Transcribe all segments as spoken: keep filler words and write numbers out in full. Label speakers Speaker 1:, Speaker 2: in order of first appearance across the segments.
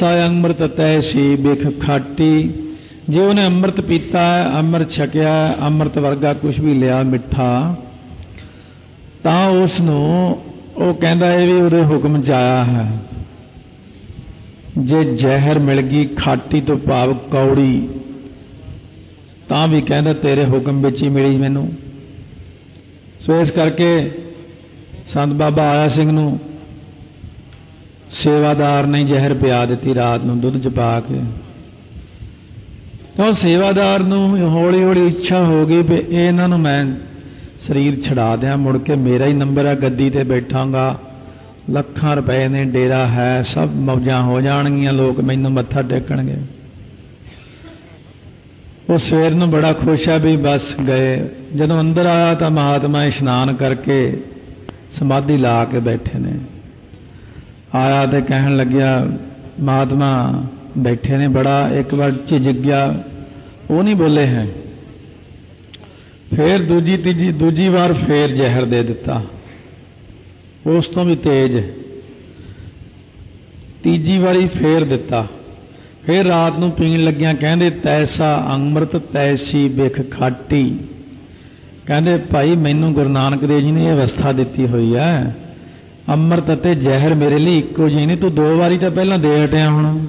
Speaker 1: ਅੰਮ੍ਰਿਤ ਤੈਸੀ ਬਿਖ ਖਾਟੀ। ਜੇ ਉਹਨੇ ਅੰਮ੍ਰਿਤ ਪੀਤਾ ਹੈ, ਅੰਮ੍ਰਿਤ ਛਕਿਆ, ਅੰਮ੍ਰਿਤ ਵਰਗਾ ਕੁਝ ਵੀ ਲਿਆ ਮਿੱਠਾ, ਤਾਂ ਉਸ ਨੂੰ ਉਹ ਕਹਿੰਦਾ ਇਹ ਵੀ ਉਹਦੇ ਹੁਕਮ 'ਚ ਆਇਆ ਹੈ। ਜੇ ਜ਼ਹਿਰ ਮਿਲ ਗਈ ਖਾਟੀ ਤੋਂ ਭਾਵ ਕੌੜੀ, ਤਾਂ ਵੀ ਕਹਿੰਦਾ ਤੇਰੇ ਹੁਕਮ ਵਿੱਚ ਹੀ ਮਿਲੀ ਮੈਨੂੰ। ਸੋ ਇਸ ਕਰਕੇ ਸੰਤ ਬਾਬਾ ਆਇਆ ਸਿੰਘ ਨੂੰ ਸੇਵਾਦਾਰ ਨੇ ਜ਼ਹਿਰ ਪਿਆ ਦਿੱਤੀ ਰਾਤ ਨੂੰ ਦੁੱਧ 'ਚ ਪਾ ਕੇ। ਤਾਂ ਸੇਵਾਦਾਰ ਨੂੰ ਹੌਲੀ ਹੌਲੀ ਇੱਛਾ ਹੋ ਗਈ ਵੀ ਇਹਨਾਂ ਨੂੰ ਮੈਂ ਸਰੀਰ ਛਡਾ ਦਿਆਂ, ਮੁੜ ਕੇ ਮੇਰਾ ਹੀ ਨੰਬਰ ਹੈ, ਗੱਦੀ ਤੇ ਬੈਠਾਂਗਾ, ਲੱਖਾਂ ਰੁਪਏ ਨੇ, ਡੇਰਾ ਹੈ, ਸਭ ਮੌਜਾਂ ਹੋ ਜਾਣਗੀਆਂ, ਲੋਕ ਮੈਨੂੰ ਮੱਥਾ ਟੇਕਣਗੇ। ਉਹ ਸਵੇਰ ਨੂੰ ਬੜਾ ਖੁਸ਼ ਹੈ ਵੀ ਬਸ ਗਏ। ਜਦੋਂ ਅੰਦਰ ਆਇਆ ਤਾਂ ਮਹਾਤਮਾ ਇਸ਼ਨਾਨ ਕਰਕੇ ਸਮਾਧੀ ਲਾ ਕੇ ਬੈਠੇ ਨੇ। ਆਇਆ ਤੇ ਕਹਿਣ ਲੱਗਿਆ ਮਹਾਤਮਾ ਬੈਠੇ ਨੇ, ਬੜਾ ਇੱਕ ਵਾਰ ਝਿਜਕ ਗਿਆ, ਉਹ ਨਹੀਂ ਬੋਲੇ ਹੈ। ਫਿਰ ਦੂਜੀ ਤੀਜੀ ਦੂਜੀ ਵਾਰ ਫੇਰ ਜ਼ਹਿਰ ਦੇ ਦਿੱਤਾ, ਉਸ ਤੋਂ ਵੀ ਤੇਜ਼। ਤੀਜੀ ਵਾਰੀ ਫੇਰ ਦਿੱਤਾ। ਫਿਰ ਰਾਤ ਨੂੰ ਪੀਣ ਲੱਗਿਆ ਕਹਿੰਦੇ ਤੈਸਾ ਅੰਮ੍ਰਿਤ ਤੈਸੀ ਬਿਖ ਖਾਟੀ। ਕਹਿੰਦੇ ਭਾਈ ਮੈਨੂੰ ਗੁਰੂ ਨਾਨਕ ਦੇਵ ਜੀ ਨੇ ਇਹ ਅਵਸਥਾ ਦਿੱਤੀ ਹੋਈ ਹੈ, ਅੰਮ੍ਰਿਤ ਅਤੇ ਜ਼ਹਿਰ ਮੇਰੇ ਲਈ ਇੱਕੋ ਜਿਹੀ ਨਹੀਂ। ਤੂੰ ਦੋ ਵਾਰੀ ਤਾਂ ਪਹਿਲਾਂ ਦੇ ਹਟਿਆ, ਹੁਣ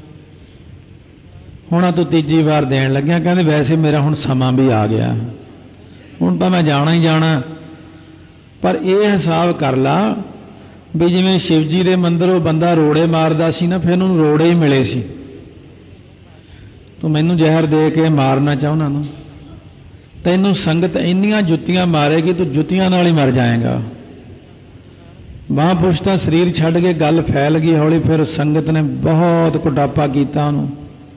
Speaker 1: ਹੁਣ ਤੂੰ ਤੀਜੀ ਵਾਰ ਦੇਣ ਲੱਗਿਆ। ਕਹਿੰਦੇ ਵੈਸੇ ਮੇਰਾ ਹੁਣ ਸਮਾਂ ਵੀ ਆ ਗਿਆ, ਹੁਣ ਤਾਂ ਮੈਂ ਜਾਣਾ ਹੀ ਜਾਣਾ। ਪਰ ਇਹ ਹਿਸਾਬ ਕਰ ਲਾ ਵੀ ਜਿਵੇਂ ਸ਼ਿਵ ਜੀ ਦੇ ਮੰਦਰ ਉਹ ਬੰਦਾ ਰੋੜੇ ਮਾਰਦਾ ਸੀ ਨਾ, ਫਿਰ ਉਹਨੂੰ ਰੋੜੇ ਹੀ ਮਿਲੇ ਸੀ। ਤੂੰ ਮੈਨੂੰ ਜ਼ਹਿਰ ਦੇ ਕੇ ਮਾਰਨਾ ਚਾਹੁੰਦਾ ਨਾ, ਤੈਨੂੰ ਸੰਗਤ ਇੰਨੀਆਂ ਜੁੱਤੀਆਂ ਮਾਰੇਗੀ ਤੂੰ ਜੁੱਤੀਆਂ ਨਾਲ ਹੀ ਮਰ ਜਾਏਗਾ। ਮਹਾਂਪੁਰਸ਼ ਤਾਂ ਸਰੀਰ ਛੱਡ ਕੇ ਗੱਲ ਫੈਲ ਗਈ ਹੌਲੀ, ਫਿਰ ਸੰਗਤ ਨੇ ਬਹੁਤ ਕੁਟਾਪਾ ਕੀਤਾ ਉਹਨੂੰ।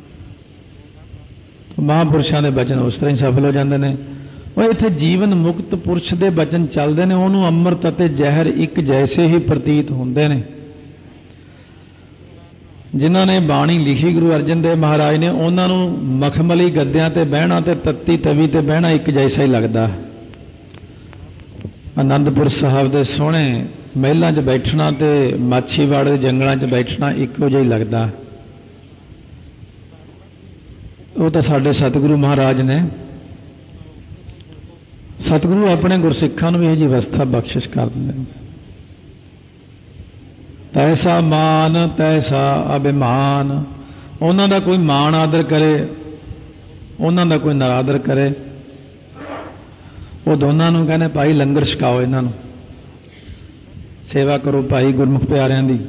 Speaker 1: ਮਹਾਂਪੁਰਸ਼ਾਂ ਦੇ ਬਚਨ ਉਸ ਤਰ੍ਹਾਂ ਹੀ ਸਫਲ ਹੋ ਜਾਂਦੇ ਨੇ। ਉਹ ਇੱਥੇ ਜੀਵਨ ਮੁਕਤ ਪੁਰਸ਼ ਦੇ ਬਚਨ ਚੱਲਦੇ ਨੇ, ਉਹਨੂੰ ਅੰਮ੍ਰਿਤ ਅਤੇ ਜ਼ਹਿਰ ਇੱਕ ਜੈਸੇ ਹੀ ਪ੍ਰਤੀਤ ਹੁੰਦੇ ਨੇ। ਜਿਨ੍ਹਾਂ ਨੇ ਬਾਣੀ ਲਿਖੀ ਗੁਰੂ ਅਰਜਨ ਦੇਵ ਮਹਾਰਾਜ ਨੇ, ਉਹਨਾਂ ਨੂੰ ਮਖਮਲੀ ਗੱਦਿਆਂ ਤੇ ਬਹਿਣਾ ਤੇ ਤੱਤੀ ਤਵੀ ਤੇ ਬਹਿਣਾ ਇੱਕ ਜੈਸਾ ਹੀ ਲੱਗਦਾ। ਆਨੰਦਪੁਰ ਸਾਹਿਬ ਦੇ ਸੋਹਣੇ ਮਹਿਲਾਂ 'ਚ ਬੈਠਣਾ ਤੇ ਮਾਛੀਵਾੜੇ ਦੇ ਜੰਗਲਾਂ 'ਚ ਬੈਠਣਾ ਇੱਕੋ ਜਿਹਾ ਹੀ ਲੱਗਦਾ। ਉਹ ਤਾਂ ਸਾਡੇ ਸਤਿਗੁਰੂ ਮਹਾਰਾਜ ਨੇ, ਸਤਿਗੁਰੂ ਆਪਣੇ ਗੁਰਸਿੱਖਾਂ ਨੂੰ ਵੀ ਇਹ ਜਿਹੀ ਅਵਸਥਾ ਬਖਸ਼ਿਸ਼ ਕਰ ਦਿੰਦੇ ਨੇ। ਤੈਸਾ ਮਾਨ ਤੈਸਾ ਅਭਿਮਾਨ। ਉਹਨਾਂ ਦਾ ਕੋਈ ਮਾਣ ਆਦਰ ਕਰੇ, ਉਹਨਾਂ ਦਾ ਕੋਈ ਨਰਾਦਰ ਕਰੇ। ਉਹ ਦੋਨਾਂ ਨੂੰ ਕਹਿੰਦੇ ਭਾਈ ਲੰਗਰ ਛਕਾਓ, ਇਹਨਾਂ ਨੂੰ ਸੇਵਾ ਕਰੋ ਭਾਈ ਗੁਰਮੁਖ ਪਿਆਰਿਆਂ ਦੀ।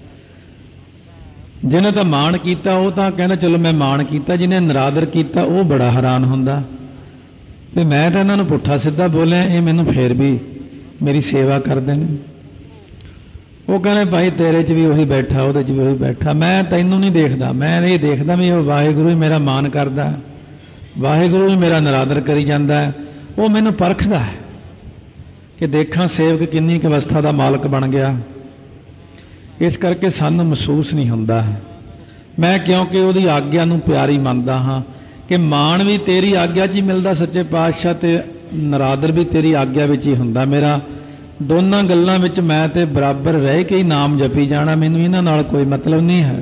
Speaker 1: ਜਿਹਨੇ ਤਾਂ ਮਾਣ ਕੀਤਾ ਉਹ ਤਾਂ ਕਹਿੰਦਾ ਚਲੋ ਮੈਂ ਮਾਣ ਕੀਤਾ, ਜਿਹਨੇ ਨਰਾਦਰ ਕੀਤਾ ਉਹ ਬੜਾ ਹੈਰਾਨ ਹੁੰਦਾ ਤੇ ਮੈਂ ਤਾਂ ਇਹਨਾਂ ਨੂੰ ਪੁੱਠਾ ਸਿੱਧਾ ਬੋਲਿਆ, ਇਹ ਮੈਨੂੰ ਫੇਰ ਵੀ ਮੇਰੀ ਸੇਵਾ ਕਰਦੇ ਨੇ। ਉਹ ਕਹਿੰਦੇ ਭਾਈ ਤੇਰੇ 'ਚ ਵੀ ਉਹੀ ਬੈਠਾ, ਉਹਦੇ 'ਚ ਵੀ ਉਹੀ ਬੈਠਾ, ਮੈਂ ਤੈਨੂੰ ਨਹੀਂ ਦੇਖਦਾ, ਮੈਂ ਇਹ ਦੇਖਦਾ ਵੀ ਉਹ ਵਾਹਿਗੁਰੂ ਹੀ ਮੇਰਾ ਮਾਣ ਕਰਦਾ, ਵਾਹਿਗੁਰੂ ਹੀ ਮੇਰਾ ਨਰਾਦਰ ਕਰੀ ਜਾਂਦਾ ਹੈ। ਉਹ ਮੈਨੂੰ ਪਰਖਦਾ ਹੈ ਕਿ ਦੇਖਾਂ ਸੇਵਕ ਕਿੰਨੀ ਕੁ ਅਵਸਥਾ ਦਾ ਮਾਲਕ ਬਣ ਗਿਆ। ਇਸ ਕਰਕੇ ਸਾਨੂੰ ਮਹਿਸੂਸ ਨਹੀਂ ਹੁੰਦਾ ਹੈ। ਮੈਂ ਕਿਉਂਕਿ ਉਹਦੀ ਆਗਿਆ ਨੂੰ ਪਿਆਰੀ ਮੰਨਦਾ ਹਾਂ ਕਿ ਮਾਣ ਵੀ ਤੇਰੀ ਆਗਿਆ 'ਚ ਹੀ ਮਿਲਦਾ ਸੱਚੇ ਪਾਤਸ਼ਾਹ, ਤੇ ਨਰਾਦਰ ਵੀ ਤੇਰੀ ਆਗਿਆ ਵਿੱਚ ਹੀ ਹੁੰਦਾ। ਮੇਰਾ ਦੋਨਾਂ ਗੱਲਾਂ ਵਿੱਚ ਮੈਂ ਤੇ ਬਰਾਬਰ ਰਹਿ ਕੇ ਹੀ ਨਾਮ ਜਪੀ ਜਾਣਾ, ਮੈਨੂੰ ਇਹਨਾਂ ਨਾਲ ਕੋਈ ਮਤਲਬ ਨਹੀਂ ਹੈ।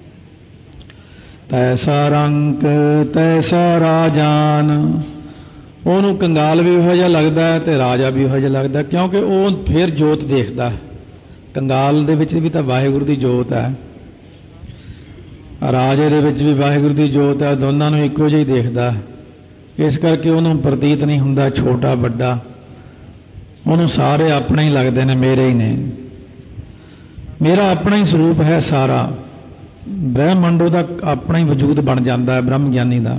Speaker 1: ਤੈਸਾ ਰੰਕ ਤੈਸਾ ਰਾਜਾਨ। ਉਹਨੂੰ ਕੰਗਾਲ ਵੀ ਇਹੋ ਜਿਹਾ ਲੱਗਦਾ ਹੈ ਤੇ ਰਾਜਾ ਵੀ ਇਹੋ ਜਿਹਾ ਲੱਗਦਾ, ਕਿਉਂਕਿ ਉਹ ਫਿਰ ਜੋਤ ਦੇਖਦਾ। ਕੰਗਾਲ ਦੇ ਵਿੱਚ ਵੀ ਤਾਂ ਵਾਹਿਗੁਰੂ ਦੀ ਜੋਤ ਹੈ, ਰਾਜੇ ਦੇ ਵਿੱਚ ਵੀ ਵਾਹਿਗੁਰੂ ਦੀ ਜੋਤ ਹੈ, ਦੋਨਾਂ ਨੂੰ ਇੱਕੋ ਜਿਹੀ ਦੇਖਦਾ। ਇਸ ਕਰਕੇ ਉਹਨੂੰ ਪ੍ਰਤੀਤ ਨਹੀਂ ਹੁੰਦਾ ਛੋਟਾ ਵੱਡਾ, ਉਹਨੂੰ ਸਾਰੇ ਆਪਣੇ ਹੀ ਲੱਗਦੇ ਨੇ, ਮੇਰੇ ਹੀ ਨੇ, ਮੇਰਾ ਆਪਣਾ ਹੀ ਸਰੂਪ ਹੈ ਸਾਰਾ। ਬ੍ਰਹਮੰਡ ਉਹਦਾ ਆਪਣਾ ਹੀ ਵਜੂਦ ਬਣ ਜਾਂਦਾ ਹੈ ਬ੍ਰਹਮ ਗਿਆਨੀ ਦਾ।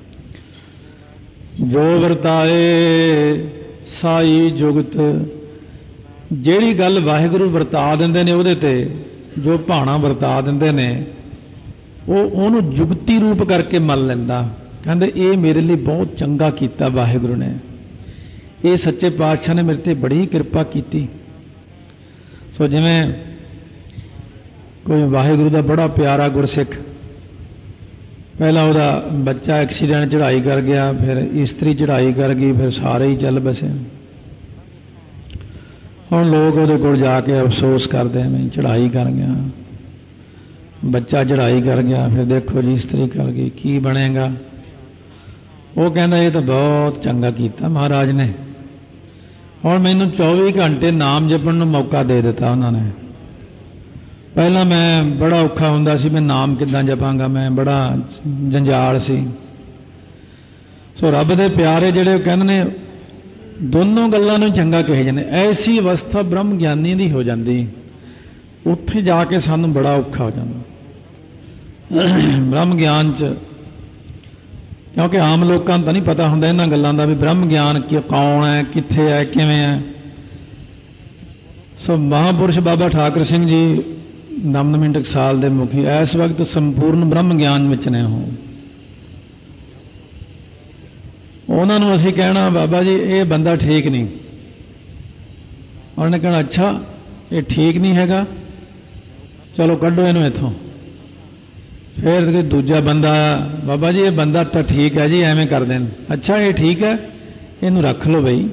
Speaker 1: ਜੋ ਵਰਤਾਏ ਸਾਈ ਜੁਗਤ। ਜਿਹੜੀ ਗੱਲ ਵਾਹਿਗੁਰੂ ਵਰਤਾ ਦਿੰਦੇ ਨੇ ਉਹਦੇ ਤੇ, ਜੋ ਭਾਣਾ ਵਰਤਾ ਦਿੰਦੇ ਨੇ, ਉਹ ਉਹਨੂੰ ਜੁਗਤੀ ਰੂਪ ਕਰਕੇ ਮੰਨ ਲੈਂਦਾ। ਕਹਿੰਦੇ ਇਹ ਮੇਰੇ ਲਈ ਬਹੁਤ ਚੰਗਾ ਕੀਤਾ ਵਾਹਿਗੁਰੂ ਨੇ, ਇਹ ਸੱਚੇ ਪਾਤਸ਼ਾਹ ਨੇ ਮੇਰੇ ਤੇ ਬੜੀ ਕਿਰਪਾ ਕੀਤੀ। ਸੋ ਜਿਵੇਂ ਕੋਈ ਵਾਹਿਗੁਰੂ ਦਾ ਬੜਾ ਪਿਆਰਾ ਗੁਰਸਿੱਖ, ਪਹਿਲਾਂ ਉਹਦਾ ਬੱਚਾ ਐਕਸੀਡੈਂਟ ਚੜ੍ਹਾਈ ਕਰ ਗਿਆ, ਫਿਰ ਇਸਤਰੀ ਚੜ੍ਹਾਈ ਕਰ ਗਈ, ਫਿਰ ਸਾਰੇ ਹੀ ਚੱਲ ਬਸੇ। ਹੁਣ ਲੋਕ ਉਹਦੇ ਕੋਲ ਜਾ ਕੇ ਅਫਸੋਸ ਕਰਦੇ ਮੈਂ ਚੜ੍ਹਾਈ ਕਰ ਗਿਆ। ਬੱਚਾ ਚੜ੍ਹਾਈ ਕਰ ਗਿਆ, ਫਿਰ ਦੇਖੋ ਜੀ ਇਸਤਰੀ ਕਰ ਗਈ, ਕੀ ਬਣੇਗਾ। ਉਹ ਕਹਿੰਦਾ ਇਹ ਤਾਂ ਬਹੁਤ ਚੰਗਾ ਕੀਤਾ ਮਹਾਰਾਜ ਨੇ, ਹੁਣ ਮੈਨੂੰ ਚੌਵੀ ਘੰਟੇ ਨਾਮ ਜਪਣ ਨੂੰ ਮੌਕਾ ਦੇ ਦਿੱਤਾ ਉਹਨਾਂ ਨੇ। ਪਹਿਲਾਂ ਮੈਂ ਬੜਾ ਔਖਾ ਹੁੰਦਾ ਸੀ, ਮੈਂ ਨਾਮ ਕਿੱਦਾਂ ਜਪਾਂਗਾ, ਮੈਂ ਬੜਾ ਜੰਜਾਲ ਸੀ। ਸੋ ਰੱਬ ਦੇ ਪਿਆਰੇ ਜਿਹੜੇ ਉਹ ਕਹਿੰਦੇ ਨੇ ਦੋਨੋਂ ਗੱਲਾਂ ਨੂੰ ਚੰਗਾ ਕਹੇ ਜਾਂਦੇ। ਐਸੀ ਅਵਸਥਾ ਬ੍ਰਹਮ ਗਿਆਨੀ ਦੀ ਹੋ ਜਾਂਦੀ, ਉੱਥੇ ਜਾ ਕੇ ਸਾਨੂੰ ਬੜਾ ਔਖਾ ਹੋ ਜਾਂਦਾ ਬ੍ਰਹਮ ਗਿਆਨ 'ਚ, ਕਿਉਂਕਿ ਆਮ ਲੋਕਾਂ ਨੂੰ ਤਾਂ ਨਹੀਂ ਪਤਾ ਹੁੰਦਾ ਇਹਨਾਂ ਗੱਲਾਂ ਦਾ ਵੀ ਬ੍ਰਹਮ ਗਿਆਨ ਕਿ ਕੌਣ ਹੈ, ਕਿੱਥੇ ਹੈ, ਕਿਵੇਂ ਹੈ। ਸੋ ਮਹਾਂਪੁਰਸ਼ ਬਾਬਾ ਠਾਕਰ ਸਿੰਘ ਜੀ ਨਵਨਵੀਂ ਟਕਸਾਲ ਦੇ ਮੁਖੀ ਇਸ ਵਕਤ ਸੰਪੂਰਨ ਬ੍ਰਹਮ ਗਿਆਨ ਵਿੱਚ ਨੇ। ਉਹ ਉਹਨਾਂ ਨੂੰ ਅਸੀਂ ਕਹਿਣਾ ਬਾਬਾ ਜੀ ਇਹ ਬੰਦਾ ਠੀਕ ਨਹੀਂ, ਉਹਨੇ ਕਹਿਣਾ ਅੱਛਾ ਇਹ ਠੀਕ ਨਹੀਂ ਹੈਗਾ, ਚਲੋ ਕੱਢੋ ਇਹਨੂੰ ਇੱਥੋਂ। ਫਿਰ ਦੂਜਾ ਬੰਦਾ, ਬਾਬਾ ਜੀ ਇਹ ਬੰਦਾ ਤਾਂ ਠੀਕ ਹੈ ਜੀ, ਐਵੇਂ ਕਰਦੇ ਨੇ, ਅੱਛਾ ਇਹ ਠੀਕ ਹੈ, ਇਹਨੂੰ ਰੱਖ ਲਓ ਬਈ।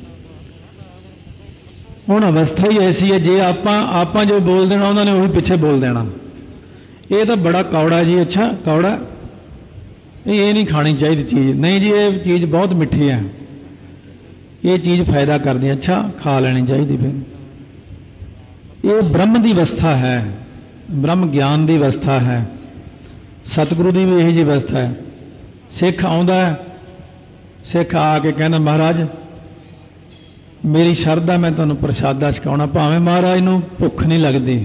Speaker 1: ਹੁਣ ਅਵਸਥਾ ਹੀ ਐਸੀ ਹੈ, ਜੇ ਆਪਾਂ ਆਪਾਂ ਜੋ ਬੋਲ ਦੇਣਾ ਉਹਨਾਂ ਨੇ ਉਹੀ ਪਿੱਛੇ ਬੋਲ ਦੇਣਾ, ਇਹ ਤਾਂ ਬੜਾ ਕੌੜਾ ਜੀ, ਅੱਛਾ ਕੌੜਾ, ਇਹ ਨਹੀਂ ਖਾਣੀ ਚਾਹੀਦੀ ਚੀਜ਼, ਨਹੀਂ ਜੀ ਇਹ ਚੀਜ਼ ਬਹੁਤ ਮਿੱਠੀ ਹੈ, ਇਹ ਚੀਜ਼ ਫਾਇਦਾ ਕਰਦੀ ਹੈ, ਅੱਛਾ ਖਾ ਲੈਣੀ ਚਾਹੀਦੀ। ਫਿਰ ਇਹ ਬ੍ਰਹਮ ਦੀ ਅਵਸਥਾ ਹੈ, ਬ੍ਰਹਮ ਗਿਆਨ ਦੀ ਅਵਸਥਾ ਹੈ, ਸਤਿਗੁਰੂ ਦੀ ਵੀ ਇਹੋ ਜਿਹੀ ਅਵਸਥਾ ਹੈ। ਸਿੱਖ ਆਉਂਦਾ, ਸਿੱਖ ਆ ਕੇ ਕਹਿੰਦਾ ਮਹਾਰਾਜ ਮੇਰੀ ਸ਼ਰਧਾ, ਮੈਂ ਤੁਹਾਨੂੰ ਪ੍ਰਸ਼ਾਦਾ ਛਕਾਉਣਾ, ਭਾਵੇਂ ਮਹਾਰਾਜ ਨੂੰ ਭੁੱਖ ਨਹੀਂ ਲੱਗਦੀ,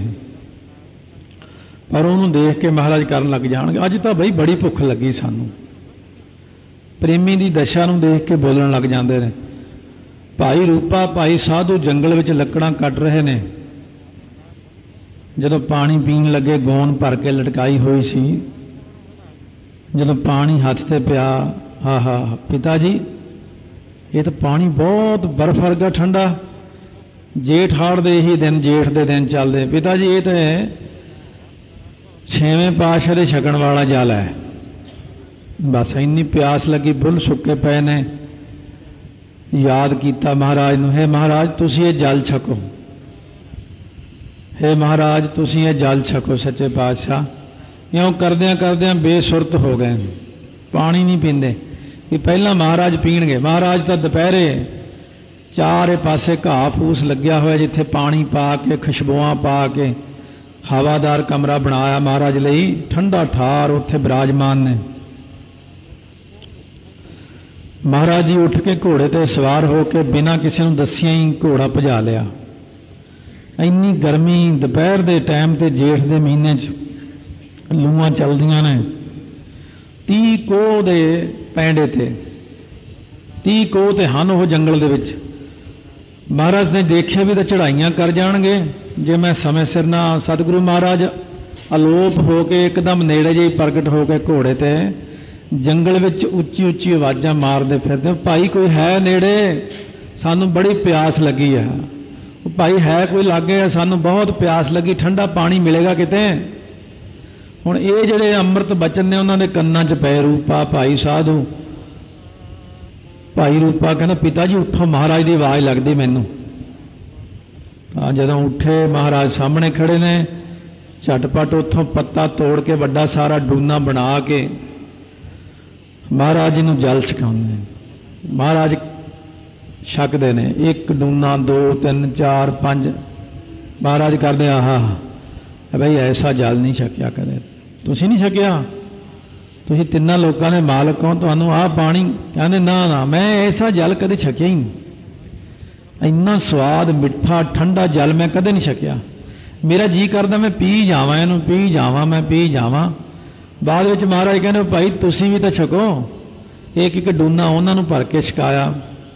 Speaker 1: ਪਰ ਉਹਨੂੰ ਦੇਖ ਕੇ ਮਹਾਰਾਜ ਕਰਨ ਲੱਗ ਜਾਣਗੇ ਅੱਜ ਤਾਂ ਬਈ ਬੜੀ ਭੁੱਖ ਲੱਗੀ ਸਾਨੂੰ। ਪ੍ਰੇਮੀ ਦੀ ਦਸ਼ਾ ਨੂੰ ਦੇਖ ਕੇ ਬੋਲਣ ਲੱਗ ਜਾਂਦੇ ਨੇ। ਭਾਈ ਰੂਪਾ ਭਾਈ ਸਾਧੂ ਜੰਗਲ ਵਿੱਚ ਲੱਕੜਾਂ ਕੱਟ ਰਹੇ ਨੇ, ਜਦੋਂ ਪਾਣੀ ਪੀਣ ਲੱਗੇ ਗੋਨ ਭਰ ਕੇ ਲਟਕਾਈ ਹੋਈ ਸੀ, ਜਦੋਂ ਪਾਣੀ ਹੱਥ ਤੇ ਪਿਆ, ਹਾ ਹਾ ਪਿਤਾ ਜੀ ਇਹ ਤਾਂ ਪਾਣੀ ਬਹੁਤ ਬਰਫ਼ ਵਰਗਾ ਠੰਡਾ, ਜੇਠ ਹਾੜ ਦੇ ਹੀ ਦਿਨ, ਜੇਠ ਦੇ ਦਿਨ ਚੱਲਦੇ, ਪਿਤਾ ਜੀ ਇਹ ਤਾਂ ਛੇਵੇਂ ਪਾਤਸ਼ਾਹ ਦੇ ਛਕਣ ਵਾਲਾ ਜਲ ਹੈ। ਬਸ ਇੰਨੀ ਪਿਆਸ ਲੱਗੀ, ਬੁੱਲ ਸੁੱਕੇ ਪਏ ਨੇ। ਯਾਦ ਕੀਤਾ ਮਹਾਰਾਜ ਨੂੰ, ਹੈ ਮਹਾਰਾਜ ਤੁਸੀਂ ਇਹ ਜਲ ਛਕੋ, ਹੈ ਮਹਾਰਾਜ ਤੁਸੀਂ ਇਹ ਜਲ ਛਕੋ ਸੱਚੇ ਪਾਤਸ਼ਾਹ। ਇਉਂ ਕਰਦਿਆਂ ਕਰਦਿਆਂ ਬੇਸੁਰਤ ਹੋ ਗਏ, ਪਾਣੀ ਨਹੀਂ ਪੀਂਦੇ ਕਿ ਪਹਿਲਾਂ ਮਹਾਰਾਜ ਪੀਣਗੇ। ਮਹਾਰਾਜ ਤਾਂ ਦੁਪਹਿਰੇ ਚਾਰੇ ਪਾਸੇ ਘਾਹ ਫੂਸ ਲੱਗਿਆ ਹੋਇਆ, ਜਿੱਥੇ ਪਾਣੀ ਪਾ ਕੇ ਖੁਸ਼ਬੂਆਂ ਪਾ ਕੇ ਹਵਾਦਾਰ ਕਮਰਾ ਬਣਾਇਆ ਮਹਾਰਾਜ ਲਈ, ਠੰਡਾ ਠਾਰ ਉੱਥੇ ਬਿਰਾਜਮਾਨ ਨੇ। ਮਹਾਰਾਜ ਜੀ ਉੱਠ ਕੇ ਘੋੜੇ ਤੇ ਸਵਾਰ ਹੋ ਕੇ ਬਿਨਾਂ ਕਿਸੇ ਨੂੰ ਦੱਸਿਆਂ ਹੀ ਘੋੜਾ ਭਜਾ ਲਿਆ। ਇੰਨੀ ਗਰਮੀ ਦੁਪਹਿਰ ਦੇ ਟਾਈਮ ਤੇ ਜੇਠ ਦੇ ਮਹੀਨੇ 'ਚ ਲੂਆਂ ਚੱਲਦੀਆਂ ਨੇ, ਤੀਹ ਕੋਹ ਦੇ ਪੈਂਡੇ ਤੇ, ਤੀਹ ਕੋਹ ਤੇ ਹਨ ਉਹ ਜੰਗਲ ਦੇ ਵਿੱਚ। ਮਹਾਰਾਜ ਨੇ ਦੇਖਿਆ ਵੀ ਤਾਂ ਚੜ੍ਹਾਈਆਂ ਕਰ ਜਾਣਗੇ ਜੇ ਮੈਂ ਸਮੇਂ ਸਿਰ ਨਾ। ਸਤਿਗੁਰੂ ਮਹਾਰਾਜ ਅਲੋਪ ਹੋ ਕੇ ਇੱਕਦਮ ਨੇੜੇ ਜਿਹੀ ਪ੍ਰਗਟ ਹੋ ਕੇ ਘੋੜੇ ਤੇ ਜੰਗਲ ਵਿੱਚ ਉੱਚੀ ਉੱਚੀ ਆਵਾਜ਼ਾਂ ਮਾਰਦੇ ਫਿਰਦੇ, ਭਾਈ ਕੋਈ ਹੈ ਨੇੜੇ, ਸਾਨੂੰ ਬੜੀ ਪਿਆਸ ਲੱਗੀ ਹੈ। ਉਹ ਭਾਈ ਹੈ ਕੋਈ ਲਾਗੇ, ਸਾਨੂੰ ਬਹੁਤ ਪਿਆਸ ਲੱਗੀ, ਠੰਡਾ ਪਾਣੀ ਮਿਲੇਗਾ ਕਿਤੇ। ਹੁਣ ਇਹ ਜਿਹੜੇ ਅੰਮ੍ਰਿਤ ਬਚਨ ਨੇ ਉਹਨਾਂ ਦੇ ਕੰਨਾਂ 'ਚ ਪਏ। ਰੂਪਾ ਭਾਈ ਸਾਧੂ, ਭਾਈ ਰੂਪਾ ਕਹਿੰਦਾ ਪਿਤਾ ਜੀ ਉੱਠੋ, ਮਹਾਰਾਜ ਦੀ ਆਵਾਜ਼ ਲੱਗਦੀ ਮੈਨੂੰ। ਤਾਂ ਜਦੋਂ ਉੱਠੇ ਮਹਾਰਾਜ ਸਾਹਮਣੇ ਖੜੇ ਨੇ, ਝਟਪਟ ਉੱਥੋਂ ਪੱਤਾ ਤੋੜ ਕੇ ਵੱਡਾ ਸਾਰਾ ਡੂਨਾ ਬਣਾ ਕੇ ਮਹਾਰਾਜ ਜੀ ਨੂੰ ਜਲ ਛਕਾਉਂਦੇ। ਮਹਾਰਾਜ ਛਕਦੇ ਨੇ, ਇੱਕ ਡੂਨਾ, ਦੋ, ਤਿੰਨ, ਚਾਰ, ਪੰਜ। ਮਹਾਰਾਜ ਕਰਦੇ ਆਹਾ ਬਈ ਐਸਾ ਜਲ ਨਹੀਂ ਛਕਿਆ ਕਦੇ, ਤੁਸੀਂ ਨਹੀਂ ਛਕਿਆ, ਤੁਸੀਂ ਤਿੰਨਾਂ ਲੋਕਾਂ ਦੇ ਮਾਲਕ ਹੋ, ਤੁਹਾਨੂੰ ਆਹ ਪਾਣੀ। ਕਹਿੰਦੇ ਨਾ ਨਾ ਮੈਂ ਐਸਾ ਜਲ ਕਦੇ ਛਕਿਆ ਹੀ ਨਹੀਂ, ਇੰਨਾ ਸਵਾਦ ਮਿੱਠਾ ਠੰਡਾ ਜਲ ਮੈਂ ਕਦੇ ਨਹੀਂ ਛਕਿਆ। ਮੇਰਾ ਜੀ ਕਰਦਾ ਮੈਂ ਪੀ ਜਾਵਾਂ ਇਹਨੂੰ, ਪੀ ਜਾਵਾਂ, ਮੈਂ ਪੀ ਜਾਵਾਂ। ਬਾਅਦ ਵਿੱਚ ਮਹਾਰਾਜ ਕਹਿੰਦੇ ਭਾਈ ਤੁਸੀਂ ਵੀ ਤਾਂ ਛਕੋ। ਇੱਕ ਇੱਕ ਡੂਨਾ ਉਹਨਾਂ ਨੂੰ ਭਰ ਕੇ ਛਕਾਇਆ।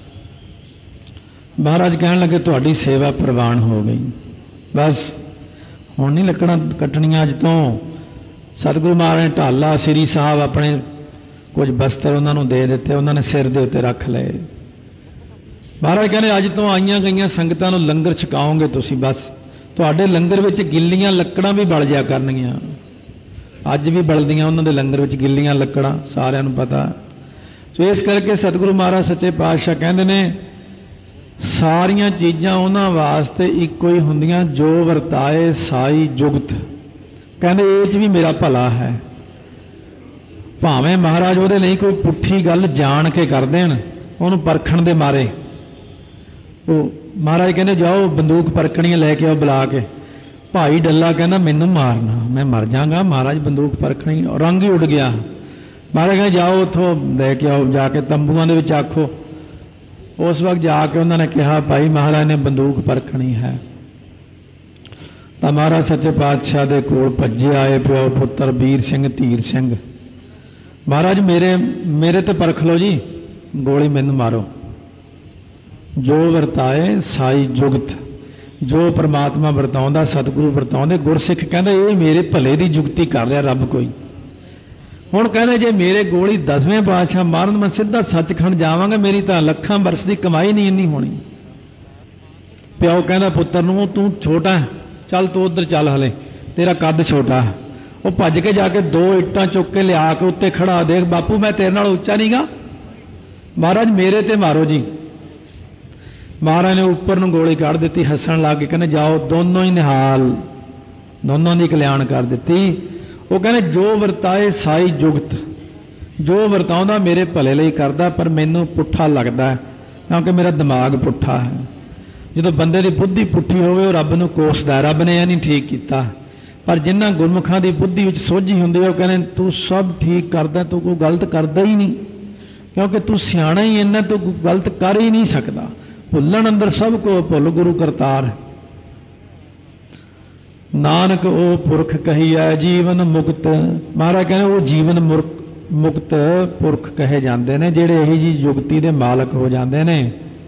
Speaker 1: ਮਹਾਰਾਜ ਕਹਿਣ ਲੱਗੇ ਤੁਹਾਡੀ ਸੇਵਾ ਪ੍ਰਵਾਨ ਹੋ ਗਈ, ਬਸ ਹੁਣ ਨਹੀਂ ਲੱਕੜਾਂ ਕੱਟਣੀਆਂ ਅੱਜ ਤੋਂ। ਸਤਿਗੁਰੂ ਮਹਾਰਾਜ ਨੇ ਢਾਲਾ ਸ੍ਰੀ ਸਾਹਿਬ ਆਪਣੇ ਕੁਝ ਬਸਤਰ ਉਹਨਾਂ ਨੂੰ ਦੇ ਦਿੱਤੇ, ਉਹਨਾਂ ਨੇ ਸਿਰ ਦੇ ਉੱਤੇ ਰੱਖ ਲਏ। ਮਹਾਰਾਜ ਕਹਿੰਦੇ ਅੱਜ ਤੋਂ ਆਈਆਂ ਗਈਆਂ ਸੰਗਤਾਂ ਨੂੰ ਲੰਗਰ ਛਕਾਓਗੇ ਤੁਸੀਂ, ਬਸ ਤੁਹਾਡੇ ਲੰਗਰ ਵਿੱਚ ਗਿੱਲੀਆਂ ਲੱਕੜਾਂ ਵੀ ਬਲ ਜਾਇਆ ਕਰਨਗੀਆਂ। ਅੱਜ ਵੀ ਬਲਦੀਆਂ ਉਹਨਾਂ ਦੇ ਲੰਗਰ ਵਿੱਚ ਗਿੱਲੀਆਂ ਲੱਕੜਾਂ, ਸਾਰਿਆਂ ਨੂੰ ਪਤਾ। ਸੋ ਇਸ ਕਰਕੇ ਸਤਿਗੁਰੂ ਮਹਾਰਾਜ ਸੱਚੇ ਪਾਤਸ਼ਾਹ ਕਹਿੰਦੇ ਨੇ ਸਾਰੀਆਂ ਚੀਜ਼ਾਂ ਉਹਨਾਂ ਵਾਸਤੇ ਇੱਕੋ ਹੀ ਹੁੰਦੀਆਂ, ਜੋ ਵਰਤਾਏ ਸਾਈ ਜੁਗਤ। कहते ये च भी मेरा भला है। भावें महाराज ਉਹਦੇ ਲਈ कोई पुट्ठी गल जान के कर देन, ਉਹਨੂੰ परखण दे मारे। वो महाराज कहते जाओ बंदूक परखणियां लैके आओ बुला के। भाई डल्ला कहना मैनू मारना, मैं मर जाऊंगा। महाराज बंदूक परखणी, रंग ही उड़ गया। महाराज कहते जाओ उतों लैके आओ, जाके तंबूआं दे विच आखो। उस वक्त जाके उन्होंने कहा भाई महाराज ने बंदूक परखणी है। तो महाराज सच्चे पातशाह दे कोल भज्जे आए, प्यो पुत्र वीर सिंह धीर सिंह। महाराज मेरे मेरे ते परख लो जी, गोली मैनू मारो। जो वरताए साई जुगत, जो परमात्मा वरताउंदा सतगुरु वरताउंदे। गुरसिख कहंदा ये मेरे भले दी जुगती कर रहा रब कोई। हुण कहंदे जे मेरे गोली दसवें पातशाह मारन, मैं सीधा सचखंड जावांगा, मेरी तां लखां बरस दी कमाई नहीं इन्नी होनी। प्यो कहंदा पुत्तर नूं तूं छोटा है, चल तू उधर चल, हले तेरा कद छोटा है। वो भज के जाके दो इट्टां चुक के लिया के उत्ते खड़ा, देख बापू मैं तेरे नाल उच्चा नहीं गा, महाराज मेरे ते मारो जी। महाराज ने ऊपर नूं गोली काढ़ दी, हसन लग के कहने जाओ दोनों ही निहाल, दोनों की कल्याण कर दी। वो कहने जो वरताए साई जुगत, जो वरताउंदा मेरे भले लई करदा, पर मैनू पुट्ठा लगदा है क्योंकि मेरा दिमाग पुट्ठा है। जो बंदे की बुद्धि पुट्ठी होवे, रब नूं कोसदा, रब ने यह नहीं ठीक किया। पर जिन्हां गुरमुखां की बुद्धि विच सोझी हुंदी है, वो कहने तू सब ठीक करदा, तू कोई गलत करदा ही नहीं, क्योंकि तू सियाणा ही इन्ना, तू गलत कर ही नहीं सकदा। भुल्लण अंदर सब को भुल गुरु करतार। नानक ओ पुरख कहिया जीवन मुक्त। महाराज कहने वो जीवन मुक्त पुरख कहे जाते हैं, जेड़े यही जी जुगती दे मालक हो जाते हैं।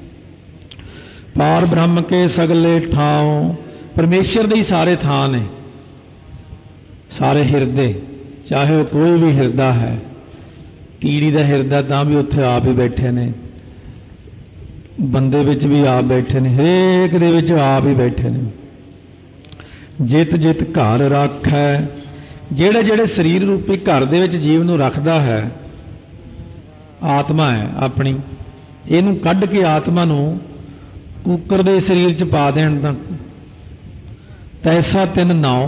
Speaker 1: पार ब्रह्म के सगले ठाओ, परमेश्वर दे ही सारे थान ने, सारे हिरदे, चाहे वो कोई भी हिरदा है। कीड़ी का हिरदा तां भी उत्थे आप ही बैठे ने, बंदे विच भी आप बैठे ने, हरेक दे विच आप ही बैठे ने। जित जित घर रख है, जेड़े जेड़े शरीर रूपी घर दे विच जीव नूं रखदा है, आत्मा है अपनी, इहनूं कढ के आत्मा नूं कुकर दे शरीर च पा देण तां तैसा तिन नाओ।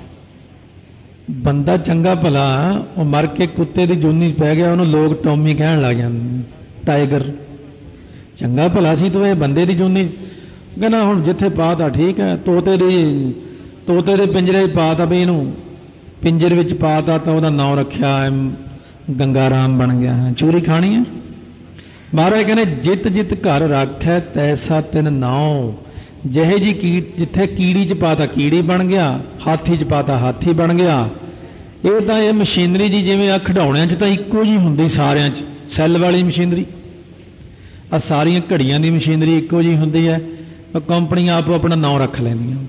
Speaker 1: बंदा चंगा भला वो मर के कुत्ते की जूनी पै गया, उन्होंने लोग टॉमी कहण लग जांदे, टाइगर। चंगा भला सी तो ये बंदे की जूनी, कहना हुण जिथे पाता ठीक है, तोते दी तोते दे पिंजरे पाता भी, इनू पिंजर विच पाता तो वह नाम रखा गंगाराम बन गया है। चोरी खानी है। महाराज कहने जित जित घर रख है तैसा तिन नाओ। ਜਿਹੇ जी की जिथे कीड़ी च पाता कीड़ी बन गया, हाथी च पाता हाथी बन गया। ये तो ये मशीनरी जी जिवें आ खिडौणिਆਂ च तां इक्को जी हुंदी सारिਆਂ च, सैल वाली मशीनरी। आ सारियां घड़ियां दी मशीनरी इक्को जी हुंदी है, कंपनियां आपो अपना नाम रख लैंदियां।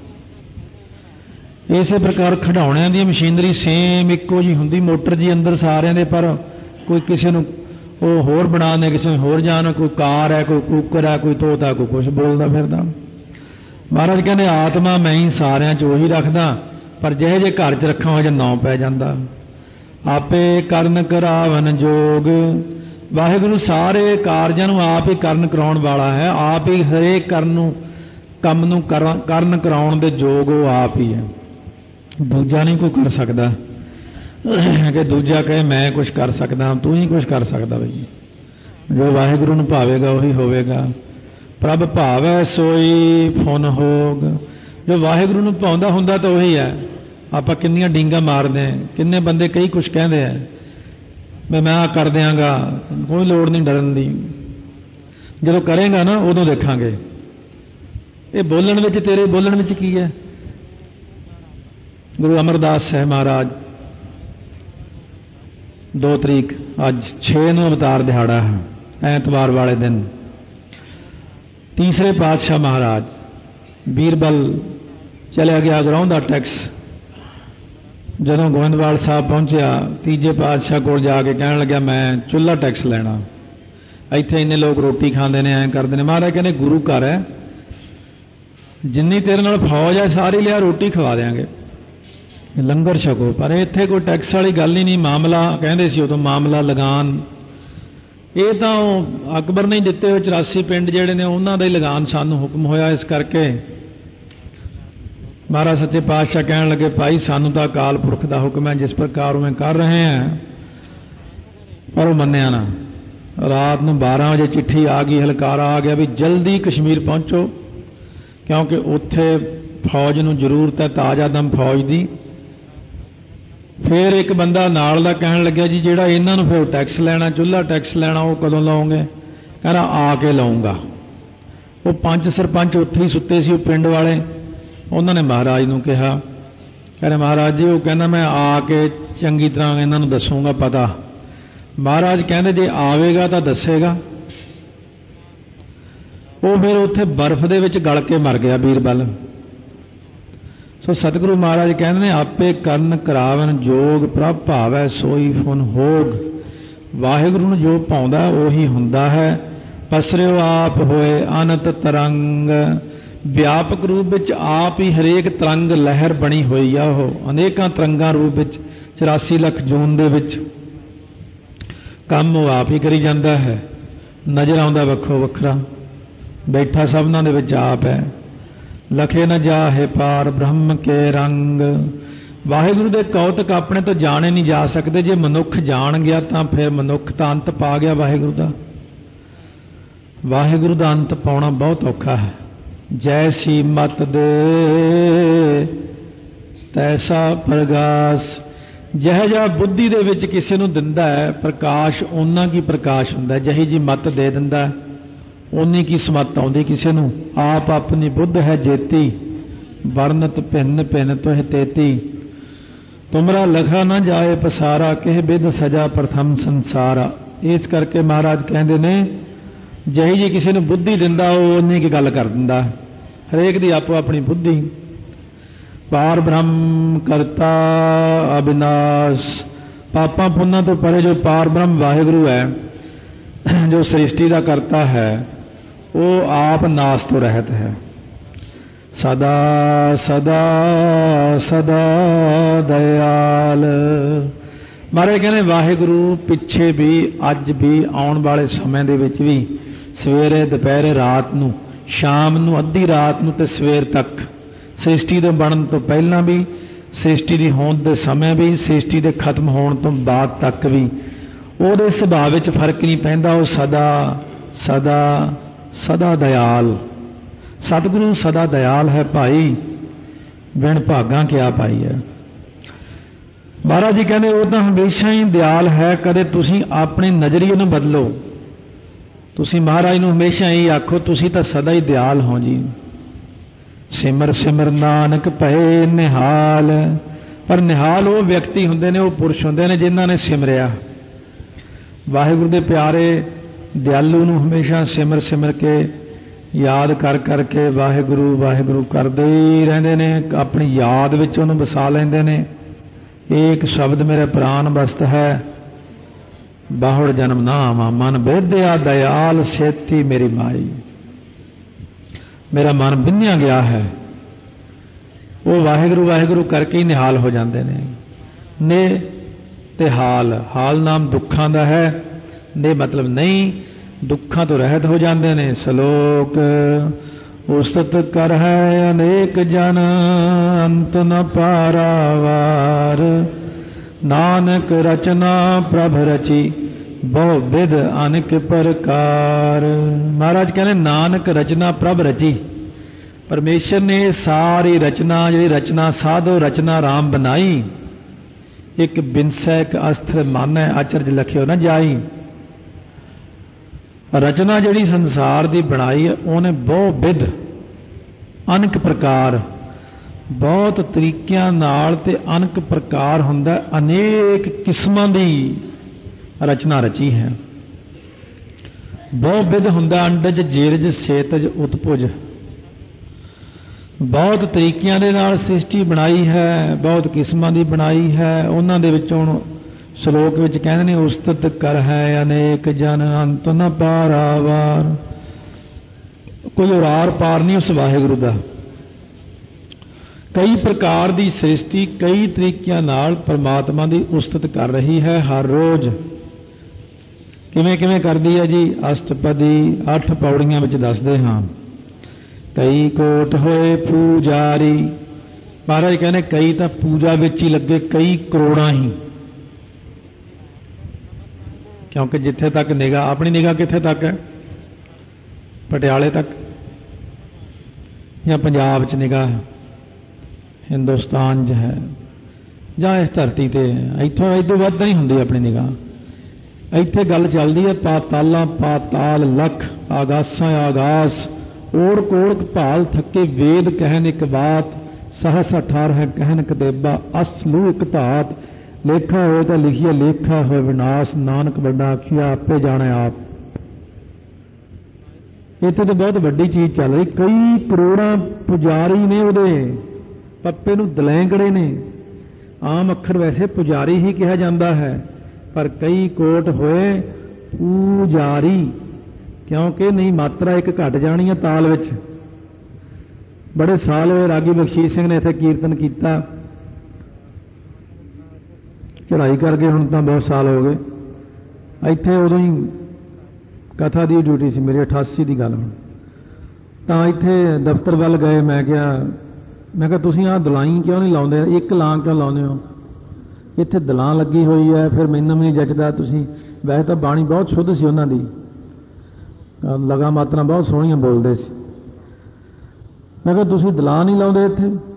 Speaker 1: इसे प्रकार खिडौणिਆਂ दी मशीनरी सेम इक्को जी हुंदी, मोटर जी अंदर सारिਆਂ दे, पर कोई किसी नूं ਉਹ होर बना दे, किसी होर जान, कोई कार है, कोई कुकर है, कोई तोता, कोई कुछ बोलता फिरदा। महाराज कहते आत्मा मैं ही सारिਆਂ च ਉਹੀ रखदा, पर ਜਿਹੇ जे घर च रखा हो नाम पै जांदा। आपे करन करावन जोग। वाहिगुरु सारे कारजां नूं आप ही करन कराउण वाला है, आप ही हरेक करन नूं काम नूं करन कराउण दे जोग वो आप ही है, दूजा नहीं कोई कर सकदा। कि दूजा कहे मैं कुछ कर सकदा, तू ही कुछ कर सकदा। बई जो वाहिगुरु नूं भावेगा वही होवेगा। प्रभ भावै सोई फुन होग। जो वाहिगुरु नूं भाउंदा हुंदा तो वही है। आपां किन्नियां डींगा मारदे हैं, किन्ने बंदे कई कुछ कहते हैं, मैं मैं आ कर देंगा, कोई लोड़ नहीं डरन दी। जो करेगा ना उदों देखांगे। ये बोलण विच, तेरे बोलण विच की है। गुरु अमरदास साहिब महाराज दो तरीक अज छे नूं अवतार दिहाड़ा है, ऐतवार वाले दिन तीसरे पातशाह महाराज बीरबल चलिया गया गराउंदा टैक्स। जदों गोविंदवाल साहब पहुंचा, तीजे पातशाह कोल जाके कहण लग्या मैं चुल्हा टैक्स लेना, इत्थे इन्ने लोग रोटी खांदे ने, ऐ करदे ने। महाराज कहने गुरु घर है, जिन्नी तेरे नाल फौज है सारी लिया रोटी खवा देंगे, लंगर छको। पर इत्थे कोई टैक्स वाली गल ही नहीं। मामला कहंदे सी उदों मामला लगान, ये तो अकबर नहीं दिते हुए चौरासी पिंड जिहड़े ने उन्हां दा ही लगान सानूं हुक्म होया। इस करके महाराज सच्चे पातशाह कहने लगे, भाई सानू तो अकाल पुरख का हुक्म है, जिस प्रकार उमें कर रहे हैं। पर वो मन्निया ना। रात को बारह बजे चिट्ठी आ गई, हलकारा आ गया भी जल्दी कश्मीर पहुंचो, क्योंकि उत्थे फौज नूं जरूरत है ताज़ा दम फौज की। फिर एक बंदा नाल दा कहन लग्या, जी जिहड़ा इन्हां नूं फिर टैक्स लैना, चुल्हा टैक्स लैना, वो कदों लाओगे? कहना आके लाऊंगा। वो पंच सरपंच उत्थे ही सुते सी, पिंड वाले। उन्होंने महाराज नूं कहा, कहने महाराज जी, वो कहना मैं आके चंगी तरह इन्हां नूं दसूंगा पता। महाराज कहते जे आवेगा तो दसेगा। वो फिर उत्थे बर्फ दे विच गल के मर गया बीरबल। सो सतगुरु महाराज कहते हैं, आपे करन करावन जोग प्रभ भावै सोई फुन होग। वाहिगुरु नूं जो पाउंदा उही हुंदा है। पसरिओ आप होए अनंत तरंग। व्यापक रूप विच आप ही हरेक तरंग लहर बनी हुई आ। ਉਹ अनेकां तरंगां रूप विच चौरासी लख जून दे विच काम वो आप ही करी जाता है। नज़र आउंदा वखो वखरा, बैठा सबना दे विच आप है। लखे न जाहे पार ब्रह्म के रंग। वाहिगुरु दे कौतक अपने तो जाने नहीं जा सकते। जे मनुख जान गया तो फिर मनुख तो अंत पा गया वाहिगुरु दा। वाहिगुरु दा अंत पाउणा बहुत औखा है। जैसी मत दे तैसा प्रगास। जह जा बुद्धि दे विच किसी नूं दिंदा है प्रकाश, उन्ना की प्रकाश हुंदा है। जही जी मत दे दिंदा है उन्नी की समत आउंदी किसी नूं। आप अपनी बुद्ध है जेती, वर्णत भिन्न भिन्न तुह तेती। तुमरा लखा न जाए पसारा, किह बिद सजा प्रथम संसारा। इस करके महाराज कहते ने, जही जी किसी नूं बुद्धि दिंदा वो उन्नी की गल कर दिंदा। हरेक दी आपो अपनी बुद्धि। पार ब्रह्म करता अविनाश। पापां पुन्नां तो परे जो पार ब्रह्म वाहिगुरु है, जो सृष्टि का करता है, वो आप नाश तो रहत है। सदा सदा सदा दयाल। मारे कहने वाहिगुरु पिछे भी, अज भी, आउण वाले समय दे विच भी, सवेरे दोपहरे रात नूं, शाम नूं, अद्धी रात नूं ते सवेर तक, सृष्टि दे बनन तो पहलां भी, सृष्टि दी होंद दे समय भी, सृष्टि दे खत्म होण तो बाद तक भी ਉਹਦੇ ਸੁਭਾਅ ਵਿੱਚ फर्क नहीं पैंदा। ਉਹ सदा सदा सदा दयाल। सतगुरु सदा दयाल है भाई, बिन भागा क्या पाई है। महाराज जी कहते वो तो हमेशा ही दयाल है। कदे तुसी अपने नजरिए नूं बदलो। तुसी महाराज नूं हमेशा ही आखो तुसी तो सदा ही दयाल हो जी। सिमर सिमर नानक भए निहाल। पर निहाल वो व्यक्ति हुंदे ने, वो पुरुष हुंदे ने जिन्हां ने सिमरिया। वाहिगुरु दे प्यारे दयालू नूं हमेशा सिमर सिमर के याद कर करके वाहिगुरु वाहिगुरु करदे ही रहिंदे ने। अपनी याद विच उहनूं वसा लैंदे ने। एक शब्द मेरे प्राण बसत है, बाहुड़ जन्म नाम मन बेदया दयाल सेती मेरी माई। मेरा मन बिन्निया गया है। वो वाहिगुरु वाहिगुरु करके ही निहाल हो जाते हैं। ने ते हाल, हाल नाम दुखों का है। ने मतलब नहीं, दुखों तो रहत हो जाते हैं। सलोक उस्तत कर है अनेक जन, अंत न पारावार। नानक रचना प्रभ रची, बहु विध अनेक प्रकार। महाराज कहने नानक रचना प्रभ रची। परमेश्वर ने सारी रचना, जी रचना साधो रचना राम बनाई। एक बिनसैक अस्त्र मानै आचरज लखियो न जाई। रचना जिहड़ी संसार की बनाई है, उन्हें बहु विध अनेक प्रकार, बहुत तरीकों नाल ते अनेक प्रकार हुंदा, अनेक किस्मां दी रचना रची है। बहु विध हुंदा, अंडज जेरज सेतज उत्पुज। बहुत तरीकों के नाल सृष्टि बनाई है, बहुत किस्मां दी बनाई है। उन्हां दे विचों श्लोक विच कहंदे ने उस्तत कर है अनेक जन, अंत न पारावार। कोई उरार पार नहीं उस वाहिगुरु दा। कई प्रकार की सृष्टि कई तरीकों नाल परमात्मा की उस्तत कर रही है हर रोज। किवें किवें करदी है जी? अष्टपदी अठ पौड़ियां विच दसदे हां। कई कोट होए पूजारी, ਮਹਾਰਾਜ ਕਹਿੰਦੇ ਕਈ ਤਾਂ ਪੂਜਾ ਵਿੱਚ ਹੀ ਲੱਗੇ, ਕਈ ਕਰੋੜਾਂ ਹੀ, ਕਿਉਂਕਿ ਜਿੱਥੇ ਤੱਕ ਨਿਗਾਹ, ਆਪਣੀ ਨਿਗਾਹ ਕਿੱਥੇ ਤੱਕ ਹੈ? ਪਟਿਆਲੇ ਤੱਕ ਜਾਂ ਪੰਜਾਬ 'ਚ ਨਿਗਾਹ, ਹਿੰਦੁਸਤਾਨ 'ਚ ਹੈ ਜਾਂ ਇਸ ਧਰਤੀ 'ਤੇ ਹੈ। ਇੱਥੋਂ ਇਹ ਤੋਂ ਵੱਧ ਨਹੀਂ ਹੁੰਦੀ ਆਪਣੀ ਨਿਗਾਹ। ਇੱਥੇ ਗੱਲ ਚੱਲਦੀ ਹੈ ਪਾਤਾਲਾਂ ਪਾਤਾਲ ਲੱਖ, ਆਗਾਸਾਂ ਆਗਾਸ, ਓੜ ਕੋੜ ਭਾਲ ਥੱਕੇ ਵੇਦ ਕਹਿਨ ਇੱਕ ਬਾਤ, ਸਹਸ ਅਠਾਰ ਹੈ ਕਹਿਨ ਕਤੇਬਾ, ਅਸਲੂ ਇੱਕ ਧਾਤ, ਲੇਖਾ ਹੋਏ ਤਾਂ ਲਿਖੀਏ ਲੇਖਾ ਹੋਏ ਵਿਨਾਸ਼, ਨਾਨਕ ਵੱਡਾ ਆਖਿਆ ਆਪੇ ਜਾਣੇ ਆਪ। ਇੱਥੇ ਤਾਂ ਬਹੁਤ ਵੱਡੀ ਚੀਜ਼ ਚੱਲ ਰਹੀ। ਕਈ ਕਰੋੜਾਂ ਪੁਜਾਰੀ ਨੇ, ਉਹਦੇ ਪੱਪੇ ਨੂੰ ਦਲੈਂਕੜੇ ਨੇ। ਆਮ ਅੱਖਰ ਵੈਸੇ ਪੁਜਾਰੀ ਹੀ ਕਿਹਾ ਜਾਂਦਾ ਹੈ, ਪਰ ਕਈ ਕੋਟ ਹੋਏ ਪੂਜਾਰੀ, ਕਿਉਂਕਿ ਨਹੀਂ ਮਾਤਰਾ ਇੱਕ ਘਟ ਜਾਣੀ ਹੈ ਤਾਲ ਵਿੱਚ। ਬੜੇ ਸਾਲ ਹੋਏ ਰਾਗੀ ਬਖਸ਼ੀਸ਼ ਸਿੰਘ ਨੇ ਇੱਥੇ ਕੀਰਤਨ ਕੀਤਾ, ਚੜ੍ਹਾਈ ਕਰਕੇ ਹੁਣ ਤਾਂ ਬਹੁਤ ਸਾਲ ਹੋ ਗਏ। ਇੱਥੇ ਉਦੋਂ ਹੀ ਕਥਾ ਦੀ ਡਿਊਟੀ ਸੀ ਮੇਰੀ, ਅਠਾਸੀ ਦੀ ਗੱਲ। ਹੁਣ ਤਾਂ ਇੱਥੇ ਦਫ਼ਤਰ ਵੱਲ ਗਏ, ਮੈਂ ਕਿਹਾ ਮੈਂ ਕਿਹਾ ਤੁਸੀਂ ਆਹ ਦਲਾਈ ਕਿਉਂ ਨਹੀਂ ਲਾਉਂਦੇ, ਇੱਕ ਲਾਂ ਕਿਉਂ ਲਾਉਂਦੇ ਹੋ? ਇੱਥੇ ਦਲਾਂ ਲੱਗੀ ਹੋਈ ਹੈ। ਫਿਰ ਮੈਨੂੰ ਵੀ ਨਹੀਂ ਜੱਚਦਾ। ਤੁਸੀਂ ਵੈਸੇ ਤਾਂ ਬਾਣੀ ਬਹੁਤ ਸ਼ੁੱਧ ਸੀ ਉਹਨਾਂ ਦੀ, ਲਗਾ ਮਾਤਰਾ ਬਹੁਤ ਸੋਹਣੀਆਂ ਬੋਲਦੇ ਸੀ। ਮੈਂ ਕਿਹਾ ਤੁਸੀਂ ਦਲਾਂ ਨਹੀਂ ਲਾਉਂਦੇ ਇੱਥੇ?